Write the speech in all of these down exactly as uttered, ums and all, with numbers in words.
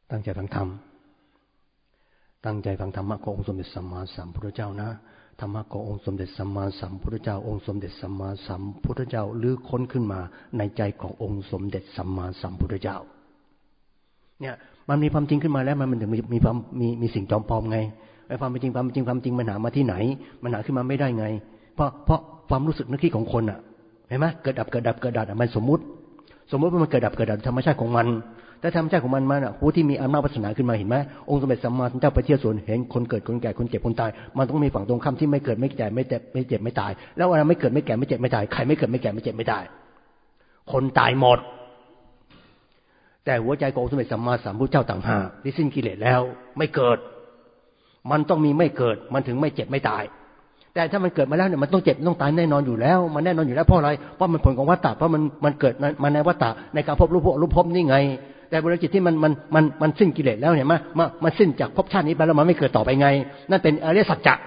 ตั้งใจฟังธรรมตั้งใจฟังธรรมะขององค์สมเด็จสัมมาสัมพุทธเจ้านะธรรมะขององค์สมเด็จสัมมาสัมพุทธเจ้าองค์สมเด็จสัมมาสัมพุทธเจ้าหรือค้นขึ้นมาในใจขององค์สมเด็จสัมมาสัมพุทธเจ้าเนี่ยมันมีความจริงขึ้นมาแล้วมันถึงมีมีความมีมีสิ่งจอมปลอมไงไอ้ความเป็นจริงความจริงความจริงมันหามาที่ไหนมันหาขึ้นมาไม่ได้ไงเพราะเพราะความรู้สึกนึกคิดของคนอ่ะเห็นไหมเกิดดับเกิดดับเกิดดับมันสมมุติสมมติว่ามันเกิดดับเกิดดับธรรมชาติของมันแต่ธรรมชาติของมันมันอ่ะผู้ที่มีอำนาจวาสนาขึ้นมาเห็นไหมองค์สมเด็จสัมมาสัมพุทธเจ้าไปเที่ยวสวนเห็นคนเกิดคนแก่คนเจ็บคนตายมันต้องมีฝั่งตรงข้ามที่ไม่เกิดไม่แก่ไม่เจ็บไม่เจ็บไม่ตายแล้วเวลาไม่เกิดไม่แก่ไม่เจ็บไม่ตายใครไม่เกิดไม่แก่ไม่เจ็บไม่ตายคนตายหมดแต่หัวใจขององค์สมเด็จสัมมาสัมพุทธเจ้าต่างหากที่สิ้นกิเลสแล้วไม่เกิดมันต้องมีไม่เกิดมันถึงไม่เจ็บไม่ตายแต่ถ้ามันเกิดมาแล้วเนี่ยมันต้องเจ็บต้องตายแน่นอนอยู่แล้วมันแน่นอนอยู่แล้วเพราะอะไรเพราะมันผลของวัฏฏะเพราะมันมันเกิดมาในวัฏฏะในการพบรูปพบรูปพบนี่ไงแต่บุญจิตที่มันมันมันมันสิ้นกิเลสแล้วเห็นไหมมันมันสิ้นจากภพชาตินี้ไปแล้วมันไม่เกิดต่อไปไงนั่นเป็นอริยสัจจะ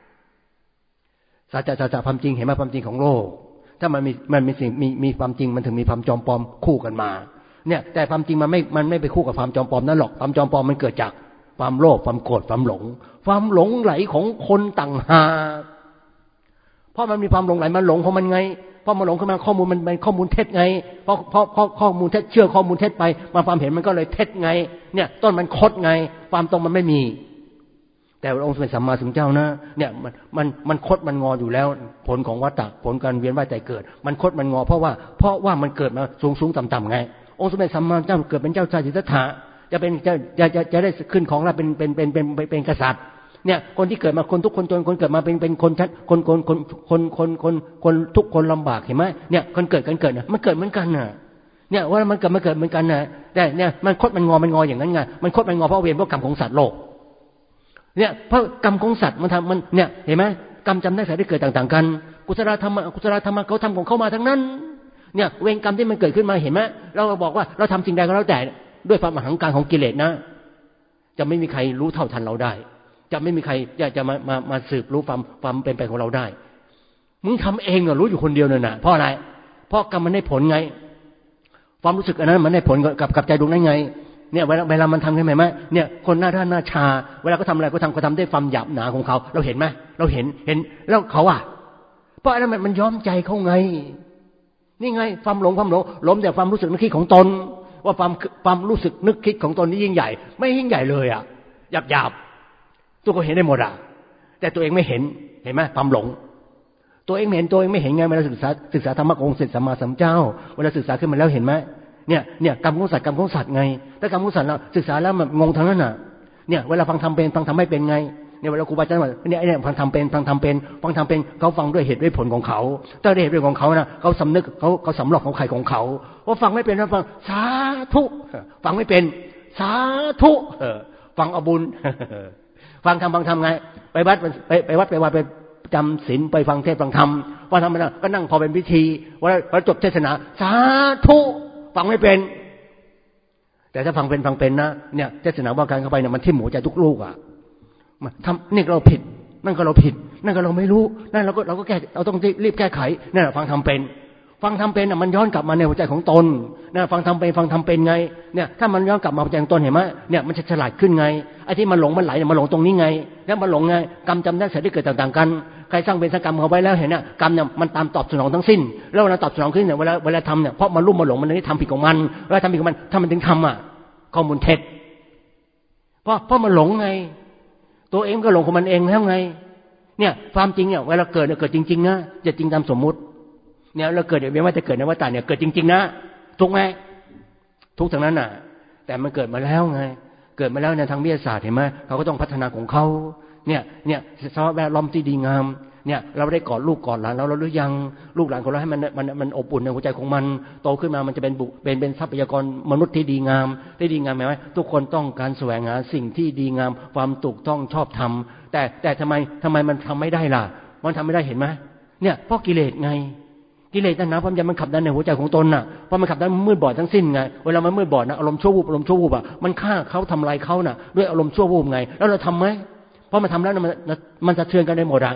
สัจจะสัจจะความจริงเห็นไหมความจริงของโลกถ้ามันมีมันมีสิ่งมีมีความจริงมันถึงมีความจอมปลอมคู่กันมาเนี่ยแต่ความจริงมันไม่มันไม่ไปคู่กับความจอมปลอมนั่นหรอกความจอมปลอมมันเกิดจากความโลภความโกรธความหลงความหลงไหลของคนต่างหากเพราะมันมีความหลงไหลมันหลงของมันไงเพราะมันหลงขึ้นมาข้อมูลมันเป็นข้อมูลเท็จไงเพราะเพราะเพราะข้อมูลเท็จเชื่อข้อมูลเท็จไปมาความเห็นมันก็เลยเท็จไงเนี่ยต้นมันคดไงความตรงมันไม่มีแต่องค์สมเด็จสัมมาสัมพุทธเจ้านะเนี่ยมันมันมันคดมันงออยู่แล้วผลของวัฏฏะผลการเวียนว่ายตายเกิดมันคดมันงอเพราะว่าเพราะว่ามันเกิดมาสูงสูงต่ำต่ำไงองค์สมเด็จสัมมาสัมพุทธเจ้าเกิดเป็นเจ้าชายสิทธัตถะจะเป็นจะจะจะจะได้ขึ้นของราชเป็นเป็นเป็นเป็นเป็นกษัตริย์เนี่ยคนที่เกิดมาคนทุกคนจนคนเกิดมาเป็นเป็นคนคนคนคนคนคนคนคนทุกคนลำบากเห็นไหมเนี่ยคนเกิดกันเกิดนะมันเกิดเหมือนกันน่ะเนี่ยว่ามันเกิดมันเกิดเหมือนกันนะแต่เนี่ยมันคดมันงอมันงออย่างนั้นไงมันคดมันงอเพราะเวรเพราะกรรมของสัตว์โลกเนี่ยเพราะกรรมของสัตว์มันทำมันเนี่ยเห็นไหมกรรมจำได้สายได้เกิดต่างๆกันกุศลธรรมะกุศลธรรมะเขาทำของเขามาทั้งนั้นเนี่ยเวรกรรมที่มันเกิดขึ้นมาเห็นไหมเราบอกว่าเราทำสิ่งใดก็แล้วแต่ด้วยความอหังการของกิเลสนะจะไม่มีใครรู้เท่าทันเราได้จะไม่มีใครอยากจะมามามาสืบรู้ความความเป็นไปของเราได้มึงทำเองเหรอรู้อยู่คนเดียวเนี่ยนะเพราะอะไรเพราะกรรมมันได้ผลไงความรู้สึกอันนั้นมันได้ผลกับกับใจดวงนั้นไงเนี่ยเวลาเวลามันทำใช่ไหมเนี่ยคนหน้าด้านหน้าชาเวลาเขาทำอะไรเขาทำเขาทำด้วยความหยาบหนาของเขาเราเห็นไหมเราเห็นเห็นแล้วเขาอ่ะเพราะอันนั้นมันย้อมใจเขาไงนี่ไงความหลงความหลงล้มแต่ความรู้สึกนึกคิดของตนว่าความความรู้สึกนึกคิดของตนนี่ยิ่งใหญ่ไม่ยิ่งใหญ่เลยอ่ะหยาบหยาบตัวก็เห็นได้หมดอ่ะแต่ตัวเองไม่เห็นเห็นไหมความหลงตัวเองไม่เห็นตัวเองไม่เห็นไงเวลาศึกษาศึกษาธรรมะขององค์สัมมาสัมพุทธเจ้าเวลาศึกษาขึ้นมาแล้วเห็นไหมเนี่ยเนี่ยกรรมของสัตว์กรรมของสัตว์ไงถ้ากรรมของสัตว์เราศึกษาแล้วมันงงทั้งนั้นน่ะเนี่ยเวลาฟังธรรมเป็นฟังธรรมไม่เป็นไงเนี่ยเวลาครูบาอาจารย์ว่าเนี่ยเนี่ยฟังธรรมเป็นฟังธรรมเป็นฟังธรรมเป็นเขาฟังด้วยเหตุด้วยผลของเขาแต่ด้วยเหตุด้วยของเขานะเขาสำนึกเขาเขาสำรอกของใครของเขาว่าฟังไม่เป็นนะฟังสาธุฟังไม่เป็นสาธุฟังเอาบุญฟังธรรมฟังธรรมไงไปวัดไปไปวัดไปวัดไปจำศีลไปฟังเทศน์ฟังธรรมว่าทำไมนะก็นั่งพอเป็นพิธีว่าพอจบเทศนาสาธุฟังไม่เป็นแต่ถ้าฟังเป็นฟังเป็นนะเนี่ยเทศนาว่าการเข้าไปเนี่ยมันทิ่มหัวใจทุกลูกอ่ะทำนี่เราผิดนั่นก็เราผิดนั่นก็เราไม่รู้นั่นเราก็เราก็แก้เราต้องรีบแก้ไขนั่นแหละฟังธรรมเป็นฟังธรรมเป็นอ่ะมันย้อนกลับมาในหัวใจของตนนะฟังธรรมเป็นฟังธรรมเป็นไงเนี่ยถ้ามันย้อนกลับมาหัวใจของตนเห็นไหมเนี่ยมันจะฉลาดขึ้นไงไอ้ที่มันหลงมันไหลเนี่ยมันหลงตรงนี้ไงแล้วมันหลงไงกรรมจำได้เสร็จได้เกิดต่างๆกันใครสร้างเป็นสังกรรมเอาไว้แล้วเห็นเนี่ยกรรมเนี่ยมันตามตอบสนองทั้งสิ้นแล้วเวลาตอบสนองขึ้นเนี่ยเวลาเวลาทำเนี่ยเพราะมันรุ่มมันหลงมันเลยทำผิดของมันเวลาทำผิดของมันถ้ามันถึงทำอ่ะข้อมูลเท็จเพราะเพราะมันหลงไงตัวเองก็หลงของมันเองแล้วไงเนี่ยความจริงเนี่ยเวลาเกิดเนี่ยเกิดจริงๆนะจะจริงตามสมมุติเนี่ยเราเกิดไม่ว่าจะเกิดในวัฏฏะเนี่ยเกิดจริงๆนะทุกไหมทุกทั้งนั้นน่ะแต่มันเกิดมาแล้วไงเกิดมาแล้วในทางวิทยาศาสตร์เห็นไหมเขาก็ต้องพัฒนาของเขาเนี่ยเนี่ยสภาพแวดล้อมที่ดีงามเนี่ยเราได้กอดลูกกอดหลานเราเราหรือยังลูกหลานของเราให้มันมันมันอบอุ่นในหัวใจของมันโตขึ้นมามันจะเป็นบุเป็นเป็นทรัพยากรมนุษย์ที่ดีงามได้ดีงามไหมทุกคนต้องการแสวงหาสิ่งที่ดีงามความถูกต้องชอบธรรมแต่แต่ทำไมทำไมมันทำไม่ได้ล่ะมันทำไม่ได้เห็นไหมเนี่ยเพราะกิเลสไงกิเลสตัณหาความอยากมันขับดันในหัวใจของตนน่ะเพราะมันขับดันมืดบอดทั้งสิ้นไงเวลามันมืดบอดนะอารมณ์ชั่ววูบอารมณ์ชั่ววูบอ่ะมันฆ่าเขาทำลายเขาน่ะด้วยอารมณ์ชั่ววูบไงแล้วเราทำไหมเพราะมันทำแล้วมันมันสะเทือนกันได้หมดอ่ะ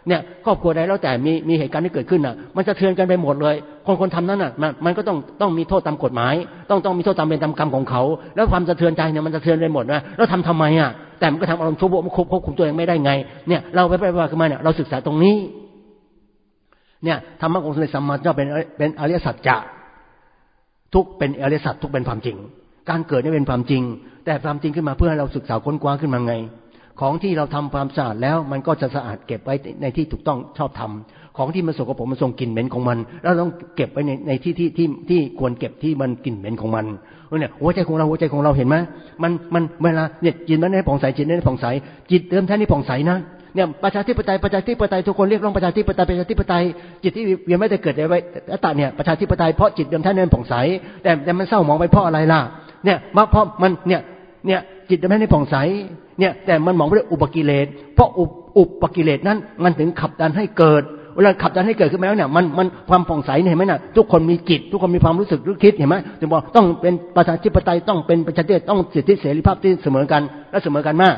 เนี่ยครอบครัวใดแล้วแต่มีมีเหตุการณ์ที่เกิดขึ้นน่ะมันจะเทือนกันไปหมดเลยคนคนทำนั้นน่ะมันมันก็ต้องต้องมีโทษตามกฎหมายต้องต้องมีโทษตามเวรตามกรรมของเขาแล้วความสะเทือนใจเนี่ยมันสะเทือนไปหมดนะแล้วทำทำไมอ่ะแต่มันก็ทำอารมณ์ชั่ววูบควบคุมตัวเองไม่ได้ไงเนี่ยเราไปไปว่าขึ้นมาเนี่ยเราศึกษาตรงนี้เนี่ยธรรมะของสมเด็จสัมมาสัมพุทธเจ้าเป็นเป็นอริยสัจจะทุกเป็นอริยสัจทุกเป็นความจริงการเกิดนี่เป็นความจริงแต่ความจริงขึ้นมาเพื่อให้เราศึกษาค้นคว้าขึ้นมาไงของที่เราทำความสะอาดแล้วมันก็จะสะอาดเก็บไว้ในที่ถูกต้องชอบทำของที่มันสกปรกมันส่งกลิ่นเหม็นของมันแล้วต้องเก็บไว้ในในที่ที่ที่ที่ควรเก็บที่มันกลิ่นเหม็นของมันเนี่ยหัวใจของเราหัวใจของเราเห็นไหมมันมันเวลาเนี่ยจิตมันได้ผ่องใสจิตได้ผ่องใสจิตเดิมแท้นี่ผ่องใสนะเนี่ยประชาธิปไตยประชาธิปไตยทุกคนเรียกร้องประชาธิปไตยประชาธิปไตยจิตที่ยังไม่ได้เกิดในไว้อัตตาเนี่ยประชาธิปไตยเพราะจิตเดิมแท้นั้นผ่องใสแต่แต่มันเศร้าหมองไปเพราะอะไรล่ะเนี่ยมาเพราะมันเนี่ยเนี่ยจิตเดิมแท้นี่ผ่องใสเนี่ยแต่มันหมองไปด้วยอุปกิเลสเพราะอุปอุปกิเลสนั้นมันถึงขับดันให้เกิดเวลาขับดันให้เกิดขึ้นมาแล้วเนี่ยมันมันความผ่องใสเห็นไหมน่ะทุกคนมีจิตทุกคนมีความรู้สึกนึกคิดเห็นไหมถึงบอกต้องเป็นประชาธิปไตยต้องเป็นประชาธิปไตยต้องสิทธิเสรีภาพที่เสมอกันและเสมอกันมาก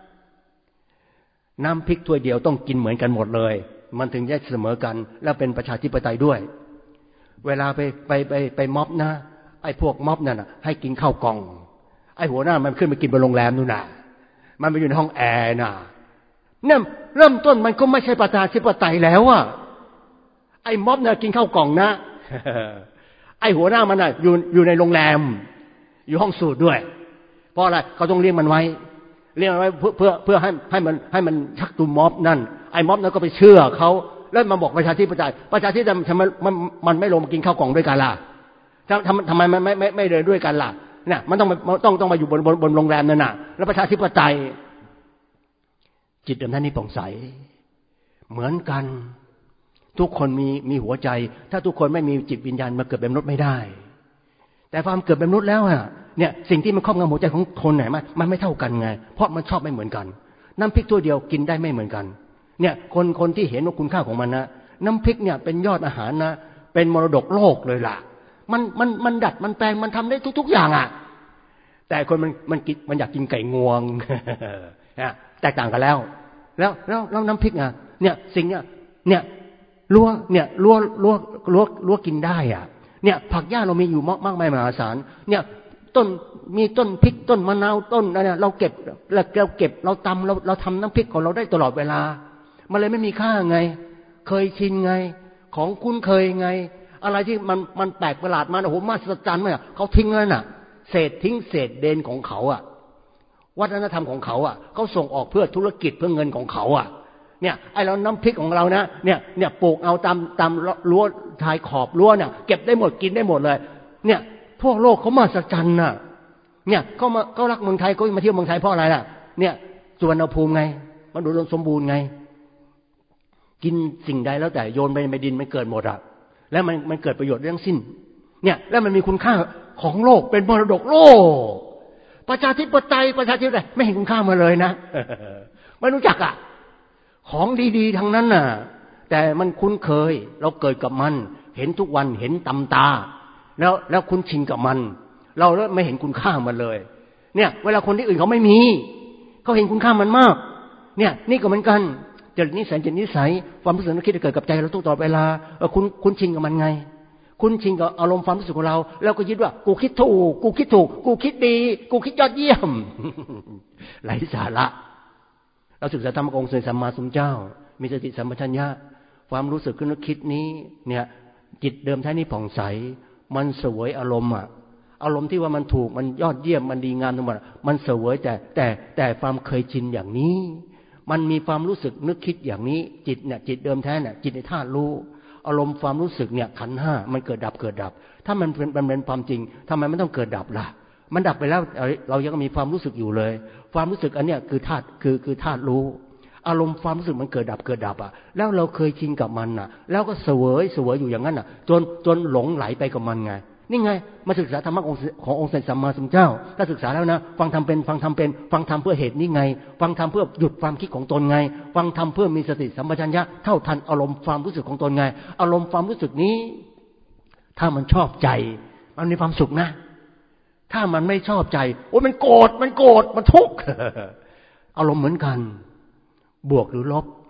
น้ำพริกถ้วยเดียวต้องกินเหมือนกันหมดเลยมันถึงจะเสมอกันและเป็นประชาธิปไตยด้วยเวลาไปไปไปไปม็อบนะไอ้พวกม็อบนั่นน่ะให้กินข้าวกล่องไอ้หัวหน้ามันขึ้นไปกินบนโรงแรมนู่นน่ะมันไปอยู่ในห้องแอร์น่ะเนี่ยเริ่มต้นมันก็ไม่ใช่ประชาธิปไตยแล้วอ่ะไอ้ม็อบน่ะกินข้าวกล่องนะไอ้หัวหน้ามันน่ะอยู่อยู่ในโรงแรมอยู่ห้องสูตรด้วยเพราะอะไรเขาต้องเลี้ยงมันไว้เลี้ยงไว้เพื่อเพื่อเพื่อให้ให้มันให้มันชักจูงม็อบนั่นไอ้ม็อบนั้นก็ไปเชื่อเขาแล้วมาบอกประชาธิปไตยประชาธิปไตยทำไมมันมันไม่ลงมากินข้าวกล่องด้วยกันล่ะทำทำไมมันไม่ไม่ไม่เดินด้วยกันล่ะเนี่ยมันต้องต้องต้องมาอยู่บนบนบนโรงแรมนั่นน่ะแล้วประชาธิปไตยจิตเดิมท่านนี้ผ่องใสเหมือนกันทุกคนมีมีหัวใจถ้าทุกคนไม่มีจิตวิญญาณมาเกิดเป็นมนุษย์ไม่ได้แต่ความเกิดเป็นมนุษย์แล้วอ่ะเนี่ยสิ่งที่มันครอบงำหัวใจของคนไหนมันมันไม่เท่ากันไงเพราะมันชอบไม่เหมือนกันน้ำพริกถ้วยเดียวกินได้ไม่เหมือนกันเนี่ยคนคนที่เห็นว่าคุณค่าของมันนะน้ำพริกเนี่ยเป็นยอดอาหารนะเป็นมรดกโลกเลยล่ะมันมันมันดัดมันแปลงมันทำได้ทุกๆอย่างอ่ะแต่คนมันมันกินมันอยากกินไก่งวงนะแตกต่างกันแล้วแล้วแล้วแล้วน้ำพริกอ่ะเนี่ยสิ่งเนี้ยเนี่ยลัวเนี่ยลัวลัวลัวลัวกินได้อ่ะเนี่ยผักหญ้าเรามีอยู่มากมากมายมหาศาลเนี่ยต้นมีต้นพริกต้นมะนาวต้นอะไรเนี่ยเราเก็บเราเก็บเราตำเราเราทำน้ำพริกของเราได้ตลอดเวลามันเลยไม่มีค่าไงเคยชินไงของคุ้นเคยไงอะไรที่มันมันแปลกประหลาดมันโอ้โหมหัศจรรย์มากเขาทิ้งแล้วน่ะเศษทิ้งเศษเดนของเขาอ่ะวัฒนธรรมของเขาอ่ะเขาส่งออกเพื่อธุรกิจเพื่อเงินของเขาอ่ะเนี่ยไอ้เราน้ำพริกของเรานะเนี่ยเนี่ยปลูกเอาตามตามรั้วชายขอบรั้วเนี่ยเก็บได้หมดกินได้หมดเลยเนี่ยทั่วโลกเขามหัศจรรย์น่ะเนี่ยเขามาเขารักเมืองไทยเขามาเที่ยวเมืองไทยเพราะอะไรล่ะเนี่ยสุวรรณภูมิไงมันดูสมบูรณ์ไงกินสิ่งใดแล้วแต่โยนไปในดินมันเกิดหมดอ่ะแล้วมันมันเกิดประโยชน์ทั้งสิ้นเนี่ยแล้วมันมีคุณค่าของโลกเป็นมรดกโลกประชาธิปไตยประชาธิปไตยไม่เห็นคุณค่ามาเลยนะไม่รู้จักอ่ะของดีๆทั้งนั้นน่ะแต่มันคุ้นเคยเราเกิดกับมันเห็นทุกวันเห็นตำตาแล้วแล้วคุ้นชินกับมันเราแล้วไม่เห็นคุณค่ามันเลยเนี่ยเวลาคนที่อื่นเขาไม่มีเขาเห็นคุณค่ามันมากเนี่ยนี่ก็เหมือนกันจริตนิสัยจิตนิสัยความรู้สึกนึกคิดจะเกิดกับใจเราทุกตลอดเวลาคุณคุ้นชินกับมันไงคุ้นชินกับอารมณ์ความรู้สึกของเราแล้วก็ยึดว่ากูคิดถูกกูคิดถูกกูคิดดีกูคิดยอดเยี่ยมไร้สาระเราศึกษาธรรมองค์สมเด็จสัมมาสัมพุทธเจ้ามีสติสัมปชัญญะความรู้สึกนึกคิดนี้เนี่ยจิตเดิมแท้นี้ผ่องใสมันเสวยอารมณ์อ่ะอารมณ์ที่ว่ามันถูกมันยอดเยี่ยมมันดีงามทั้งหมดมันเสวยแต่แต่แต่ความเคยชินอย่างนี้มันมีความรู้สึกนึกคิดอย่างนี้จิตเนี่ยจิตเดิมแท้เนี่ยจิตในธาตุรู้อารมณ์ความรู้สึกเนี่ยขันธ์ห้ามันเกิดดับเกิดดับถ้ามันเป็นมันเป็นความจริงทำไมมันต้องเกิดดับล่ะมันดับไปแล้วเรายังมีความรู้สึกอยู่เลยความรู้สึกอันเนี้ยคือธาตุคือคือธาตุรู้อารมณ์ความรู้สึกมันเกิดดับเกิดดับอ่ะแล้วเราเคยชินกับมันน่ะแล้วก็เสวยเสวยอยู่อย่างนั้นน่ะจนจนหลงไหลไปกับมันไงนี่ไงมาศึกษาธรรมะขององค์สัมมาสัมพุทธเจ้าถ้าศึกษาแล้วนะฟังธรรมเป็นฟังธรรมเป็นฟังธรรมเพื่อเหตุนี้ไงฟังธรรมเพื่อหยุดความคิดของตนไงฟังธรรมเพื่อมีสติสัมปชัญญะเท่าทันอารมณ์ความรู้สึกของตนไงอารมณ์ความรู้สึกนี้ถ้ามันชอบใจมันมีความสุขนะถ้ามันไม่ชอบใจโอ้มันโกรธมันโกรธมันทุกข์อารมณ์เหมือนกันบวกหรือลบ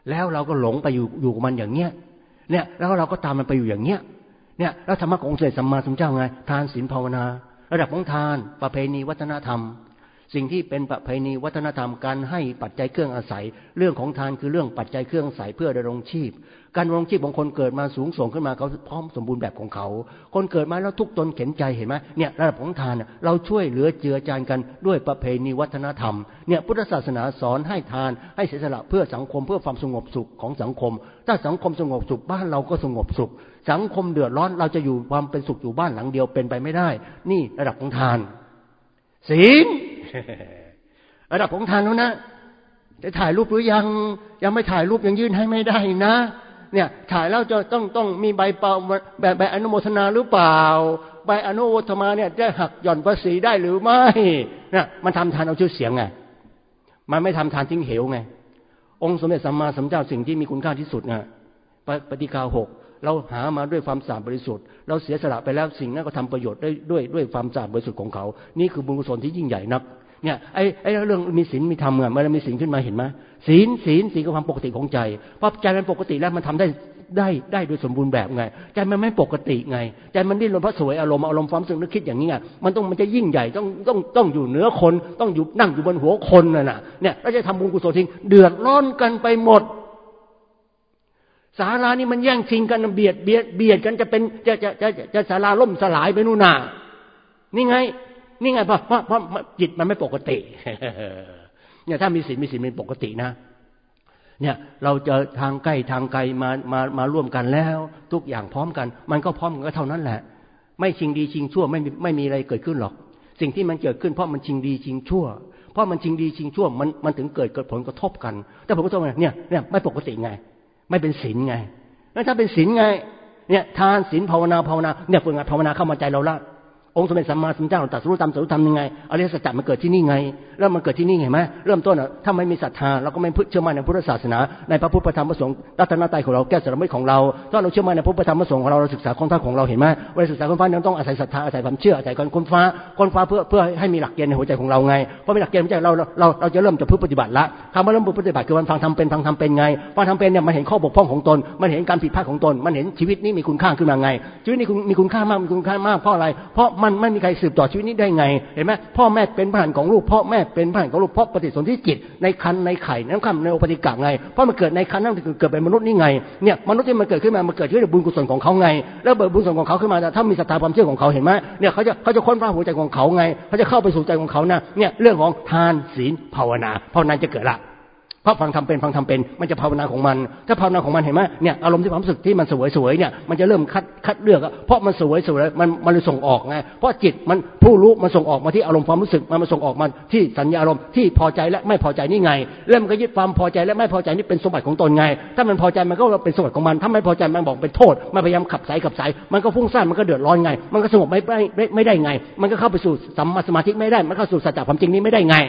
แล้วเราก็หลงไปอยู่อยู่กับมันอย่างเงี้ยเนี่ยแล้วเราก็ตามมันไปอยู่อย่างเงี้ยเนี่ยแล้วธรรมะขององค์สมเด็จสัมมาสัมพุทธเจ้าไงทานศีลภาวนาระดับของทานประเพณีวัฒนธรรมสิ่งที่เป็นประเพณีวัฒนธรรมการให้ปัจจัยเครื่องอาศัยเรื่องของทานคือเรื่องปัจจัยเครื่องอาศัยเพื่อดำรงชีพการดำรงชีพของคนเกิดมาสูงส่งขึ้นมาเขาพร้อมสมบูรณ์แบบของเขาคนเกิดมาแล้วทุกตนเข็นใจเห็นไหมเนี่ยระดับของทานเราช่วยเหลือเจือจานกันด้วยประเพณีวัฒนธรรมเนี่ยพุทธศาสนาสอนให้ทานให้เสียสละเพื่อสังคมเพื่อความสงบสุขของสังคมถ้าสังคมสงบสุขบ้านเราก็สงบสุขสังคมเดือดร้อนเราจะอยู่ความเป็นสุขอยู่บ้านหลังเดียวเป็นไปไม่ได้นี่ระดับของทานศีล ระดับของทานแล้วนะจะถ่ายรูปหรือยังยังไม่ถ่ายรูปยังยื่นให้ไม่ได้นะเนี่ยถ่ายแล้วจะต้องต้องมีใบเปล่าแบบใบอนุโมทนาหรือเปล่าใบอนุโมทนาเนี่ยจะหักหย่อนภาษีได้หรือไม่เนี่ยมันทำทานเอาชื่อเสียงไงมันไม่ทำทานทิ้งเหวไงองค์สมเด็จสัมมาสัมพุทธเจ้าสิ่งที่มีคุณค่าที่สุดน่ะปฏิฆาหกเราหามาด้วยความสะอาดบริสุทธิ์เราเสียสละไปแล้วสิ่งนั้นก็ทำประโยชน์ได้ด้วยด้วยความสะอาดบริสุทธิ์ของเขานี่คือบุญกุศลที่ยิ่งใหญ่นักเนี่ยไอ้ไอ้เรื่องมีศีลมีธรรมเมื่อมีศีลขึ้นมาเห็นไหมศีลศีลศีลคือความปกติของใจเพราะใจมันปกติแล้วมันทำได้ได้ได้โดยสมบูรณ์แบบไงใจมันไม่ปกติไงใจมันดิ้นรนเพราะสวยอารมณ์อารมณ์ความรู้สึกนึกคิดอย่างนี้ไงมันต้องมันจะยิ่งใหญ่ต้องต้องต้องอยู่เหนือคนต้องอยู่นั่งอยู่บนหัวคนน่ะนะเนี่ยแล้วจะทำบุญกุศลทิ้งเดือดร้อนกันไปหมดศาลานี่มันแย่งชิงกันเบียดเบียดเบียดกันจะเป็นจะจะจะจะศาลาล่มสลายไปนู่นน่ะนี่ไงนี่ไงเพราะเพราะเพราะจิตมันไม่ปกติเนี่ยถ้ามีศีลมีศีลเป็นปกตินะเนี่ยเราเจอทางใกล้ทางไกลมามามาร่วมกันแล้วทุกอย่างพร้อมกันมันก็พร้อมกันก็เท่านั้นแหละไม่ชิงดีชิงชั่วไม่มีไม่มีอะไรเกิดขึ้นหรอกสิ่งที่มันเกิดขึ้นเพราะมันชิงดีชิงชั่วเพราะมันชิงดีชิงชั่วมันมันถึงเกิดเกิดผลกระทบกันแต่ผลกระทบเนี่ยเนี่ยไม่ปกติไงไม่เป็นศีลไงแล้วถ้าเป็นศีลไงเนี่ยทานศีลภาวนาภาวนาเนี่ยฝึกหัดภาวนาเข้ามาใจเราละองค์สมเด็จสัมมาสัมพุทธเจ้าตรัสรู้ตามสัจธรรมยังไงอริยสัจจะมันเกิดที่นี่ไงแล้วมันเกิดที่นี่เห็นไหมเริ่มต้นอ่ะถ้าไม่มีศรัทธาเราก็ไม่เชื่อมั่นในพุทธศาสนาในพระพุทธธรรมพระสงฆ์รัตนตรัยของเราแก้สารพัดของเราถ้าเราเชื่อมั่นในพระพุทธธรรมพระสงฆ์ของเราเราศึกษาค้นคว้าของเราเห็นไหมเวลาศึกษาค้นคว้าเราต้องอาศัยศรัทธาอาศัยความเชื่ออาศัยการค้นคว้าค้นคว้าเพื่อเพื่อให้มีหลักเกณฑ์ในหัวใจของเราไงพอมีหลักเกณฑ์ในใจเราเราเราจะเริ่มจะพึ่งปฏิบัติละคำว่าเริ่มปฏิบัติคือมันฟังทำเป็นฟังทำเป็นไงฟังทำเป็นเนี่ยมันเห็นข้อบกพร่องของตนมันเห็นการผิดพลาดของตนมันเห็นชีวิตนี้มีคุณค่าขึ้นมาไงชีวิตนี้มีคุณค่ามากมีคุณค่ามากเพราะอะไรเพราะมันไม่มีใครสืบต่อชีวิตนี้ได้ไงเห็นไหมพ่อแม่เป็นพระหัตถ์ของลูกพ่อแม่เป็นพระหัตถ์ของลูกเพราะปฏิสนธิจิตในครรภ์ในไข่น้ำข้ามในโอปติกะไงเพราะมันเกิดในครรภ์นั่นคือเกิดเป็นมนุษย์นี่ไงเนี่ยมนุษย์ที่มันเกิดขึ้นมามันเกิดขึ้นด้วยบุญกุศลของเขาไงแล้วบุญกุศลของเขาขึ้นมาถ้ามีศรัทธาความเชื่อของเขาเห็นไหมเนี่ยเขาจะเขาจะค้นคว้าหัวใจของเขาไงเขาจะเข้าไปสู่ใจของเขานะเนี่ยเรื่องของทานศีลภาวนาภาวนาจะเกิดละเพราะฟังทำเป็นฟังทำเป็นมันจะภาวนาของมันถ้าภาวนาของมันเห็นไหมเนี่ยอารมณ์ที่ความรู้สึกที่มันสวยๆเนี่ยมันจะเริ่มคัดคัดเลือกเพราะมันสวยๆมันมันเลยส่งออกไงเพราะจิตมันผู้รู้มันส่งออกมาที่อารมณ์ความรู้สึกมันมาส่งออกมาที่สัญญาอารมณ์ที่พอใจและไม่พอใจนี่ไงแล้วมันก็ยึดความพอใจและไม่พอใจนี่เป็นสมบัติของตนไงถ้ามันพอใจมันก็เป็นสมบัติของมันถ้าไม่พอใจมันบอกเป็นโทษมันพยายามขับไสขับไสมันก็ฟุ้งซ่านมันก็เดือดร้อนไงมันก็สงบไม่ไม่ไม่ได้ไงมันก็เข้าไปสู่สัมมาสมาธิไม่ได้มันเข้าสู่สัจจะความจริงนี้ไม่ได้ไง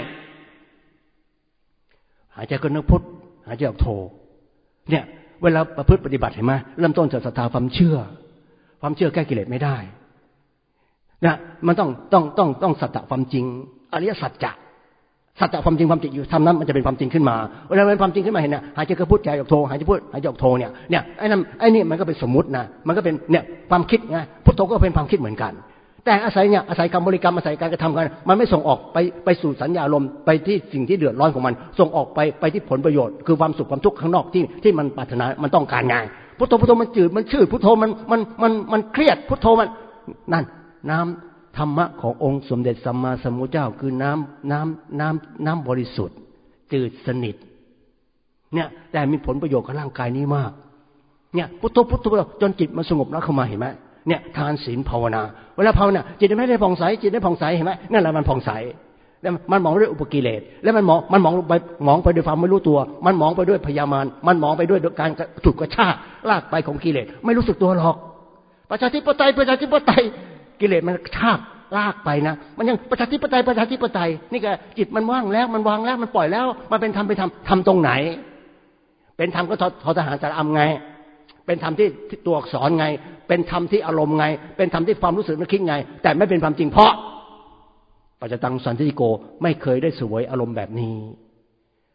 หายใจก็นึกพุทธหายใจออกโทเนี่ยเวลาประพฤติปฏิบัติเห็นไหมเริ่มต้นจากศรัทธาความเชื่อความเชื่อแก้กิเลสไม่ได้นะมันต้องต้องต้องต้องสัจจะความจริงอริยสัจจะสัจจะความจริงความจริงอยู่ทำนั้นมันจะเป็นความจริงขึ้นมาเวลาเป็นความจริงขึ้นมาเห็นนะหายใจก็พุทธหายใจออกโทหายใจพุทธหายใจออกโทเนี่ยเนี่ยไอ้นั่นไอ้นี่มันก็เป็นสมมุตินะมันก็เป็นเนี่ยความคิดไงพุทโธก็เป็นความคิดเหมือนกันแต่อาศัยเนี่ยอาศัยคำบริกรรมอาศัยการกระทำกันมันไม่ส่งออกไปไปสู่สัญญาลมไปที่สิ่งที่เดือดร้อนของมันส่งออกไปไปที่ผลประโยชน์คือความสุขความทุกข์ข้างนอกที่ที่มันปรารถนามันต้องการไงพุทโธพุทโธมันจืดมันชืดพุทโธมันมันมันมันเครียดพุทโธมันนั่นน้ำธรรมะขององค์สมเด็จสัมมาสัมพุทธเจ้าคือน้ำน้ำน้ำน้ำบริสุทธิ์จืดสนิทเนี่ยแต่มีผลประโยชน์กับร่างกายนี้มากเนี่ยพุทโธพุทโธจนจิตมันสงบแล้วเข้ามาเห็นไหมเนี่ยทานศีลภาวนาเวลาภาวนาจิตไม่ได้ผ่องใสจิตได้ผ่องใสเห็นไหมนั่นแหละมันผ่องใสแล้วมันมองด้วยอุปกิเลสแล้วมันมองมันมองไปมองไปด้วยความไม่รู้ตัวมันมองไปด้วยพยามารมันมองไปด้วยการถูกกระชากลากไปของกิเลสไม่รู้สึกตัวหรอกประชาธิปไตยประชาธิปไตยกิเลสมันชากลากไปนะมันยังประชาธิปไตยประชาธิปไตยนี่ก็จิตมันว่างแล้วมันวางแล้วมันปล่อยแล้วมันเป็นธรรมไปทำทำตรงไหนเป็นธรรมก็ทอทหารสระอำไงเป็นธรรมที่ตัวอักษรไงเป็นธรรมที่อารมณ์ไงเป็นธรรมที่ความรู้สึกนึกคิดไงแต่ไม่เป็นความจริงเพราะปัจจตังสันติโกไม่เคยได้เสวยอารมณ์แบบนี้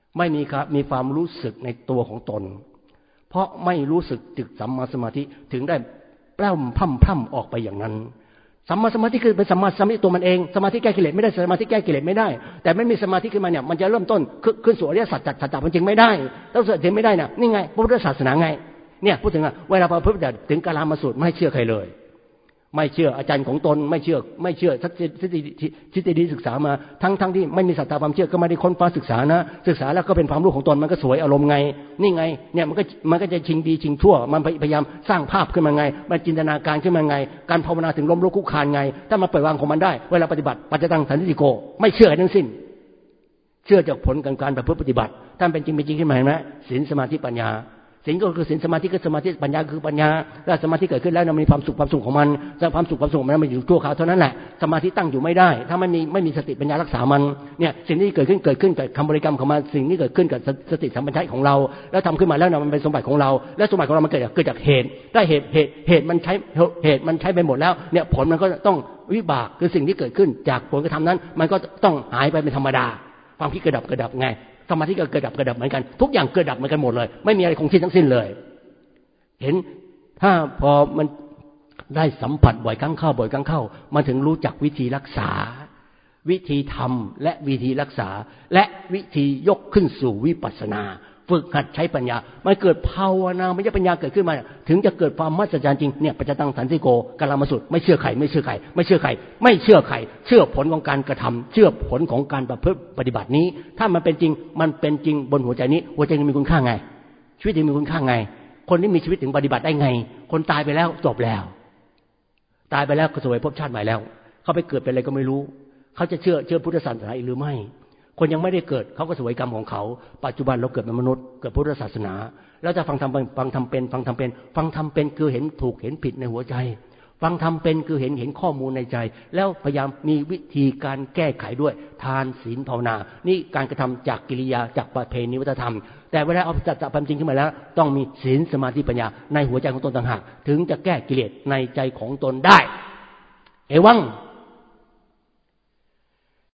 ไม่มีครับมีความรู้สึกในตัวของตนเพราะไม่รู้สึกจึกสัมมาสมาธิถึงได้แปล้มพร่ำพร่ำออกไปอย่างนั้นสัมมาสมาธิคือเป็นสัมมาสมาธิตัวมันเองสมาธิแก้กิเลสไม่ได้สมาธิแก้กิเลสไม่ได้แต่ไม่มีสมาธิขึ้นมาเนี่ยมันจะเริ่มต้นขึ้นสู่อริยสัจสัจจะมันจริงไม่ได้ต้องสัจจริงไม่ได้นะนี่ไงพระพุทธศาสนาไงเนี่ยพูดถึงว่าเวลาพระพุทธเจ้าถึงกาลามสูตรไม่เชื่อใครเลยไม่เชื่ออาจารย์ของตนไม่เชื่อไม่เชื่อทฤษฎีทฤษฎีศึกษามาทั้งทั้งที่ไม่มีศรัทธาความเชื่อก็ไม่ได้ค้นคว้าศึกษานะศึกษาแล้วก็เป็นความรู้ของตนมันก็สวยอารมณ์ไงนี่ไงเนี่ยมันก็มันก็จะชิงดีชิงชั่วมันพยายามสร้างภาพขึ้นมาไงมันจินตนาการขึ้นมาไงการภาวนาถึงล้มลุกคลุกคลานไงถ้ามาปล่อยวางของมันได้เวลาปฏิบัติปัจจตังสันติโกไม่เชื่อทั้งสิ้นเชื่อจากผลการการประพฤติปฏิบัติถ้าเป็นจริงเป็นจริงขึ้นมาเห็นไหมศีลสมาธิปัญญาศีลก็คือศีลสมาธิคือสมาธิปัญญาคือปัญญาถ้าสมาธิเกิดขึ้นแล้วมันมีความสุขความสุขของมันแต่ความสุขความสุขมันมันอยู่ชั่วคราวเท่านั้นแหละสมาธิตั้งอยู่ไม่ได้ถ้าไม่มีไม่มีสติปัญญารักษามันเนี่ยสิ่งที่เกิดขึ้นเกิดขึ้นกับคำบริกรรมของมันสิ่งที่เกิดขึ้นกับสติสัมปชัญญะของเราแล้วทำขึ้นมาแล้วมันเป็นสมบัติของเราและสมบัติของเรามันเกิดเกิดจากเหตุได้เหตุเหตุเหตุมันใช้เหตุมันใช้ไปหมดแล้วเนี่ยผลมันก็ต้องวิบากคือสิ่งที่เกิดขึ้นจากผลกระทำนั้นมันก็ต้องหายไปเป็นธรรมดาความคิดเกิดดับเกิดดับไงสมาธิก็เกิดดับเกิดดับเหมือนกันทุกอย่างเกิดดับเหมือนกันหมดเลยไม่มีอะไรคงที่ทั้งสิ้นเลยเห็นถ้าพอมันได้สัมผัสบ่อยครั้งเข้าบ่อยครั้งเข้ามันถึงรู้จักวิธีรักษาวิธีทำและวิธีรักษาและวิธียกขึ้นสู่วิปัสสนาฝึกหัดใช้ปัญญามันเกิดภาวนาไม่ใช่ปัญญาเกิดขึ้นมาถึงจะเกิดความมหัศจรรย์จริงเนี่ยปัจจตังสันติโกกาลามสูตรไม่เชื่อใครไม่เชื่อใครไม่เชื่อใครไม่เชื่อใครเชื่อผลของการกระทำเชื่อผลของการประพฤติปฏิบัตินี้ถ้ามันเป็นจริงมันเป็นจริงบนหัวใจนี้หัวใจมีคุณค่าไงชีวิตมีคุณค่าไงคนที่มีชีวิตถึงปฏิบัติได้ไงคนตายไปแล้วจบแล้วตายไปแล้วก็สวยภพชาติใหม่แล้วเขาไปเกิดเป็นอะไรก็ไม่รู้เขาจะเชื่อเชื่อพุทธศาสนาหรือไม่คนยังไม่ได้เกิดเขาก็สวยกรรมของเขาปัจจุบันเราเกิดเป็นมนุษย์เกิดพุทธศาสนาแล้วจะฟังธรรมฟังธรรมเป็นฟังธรรมเป็นฟังธรรมเป็นคือเห็นถูกเห็นผิดในหัวใจฟังธรรมเป็นคือเห็นเห็นข้อมูลในใจแล้วพยายามมีวิธีการแก้ไขด้วยทานศีลภาวนานี่การกระทำจากกิริยาจากประเพณีวัฒนธรรมแต่เวลาเอาจัดจับความจริงขึ้นมาแล้วต้องมีศีลสมาธิปัญญาในหัวใจของตนต่างหากถึงจะแก้กิเลสในใจของตนได้เอวัง